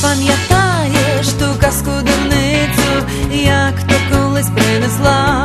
Пам'ятаєш ту казку дурницю, як то колись принесла